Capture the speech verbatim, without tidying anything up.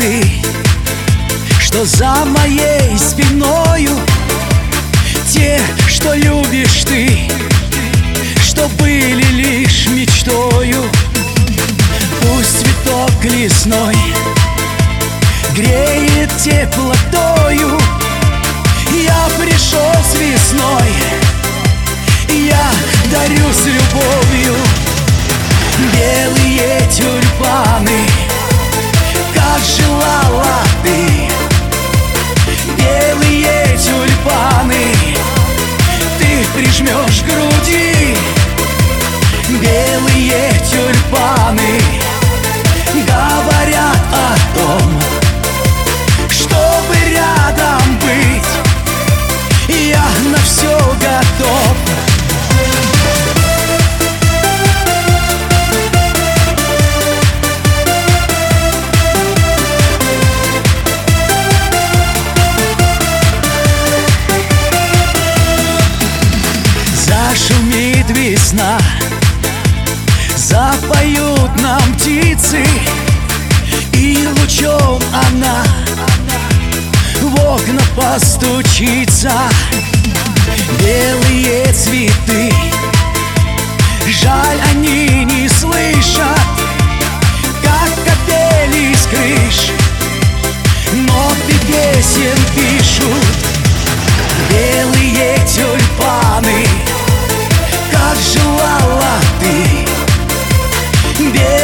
ты, что за моей спиною, те, что любишь ты, что были лишь мечтою. Пусть цветок лесной греет теплотою. Я пришел с весной, я дарю с любовью. Белые тюльпаны, как желала ты. Белые тюльпаны ты прижмешь к груди. Белые тюльпаны говорят о том, чтобы рядом быть, я на все готов. Зашумит весна, запоют нам птицы, и лучом она в окна постучится. Белые цветы, жаль, они не слышат, как капели с крыш ноты песен пишут. Белые тюльпаны, как желала ты.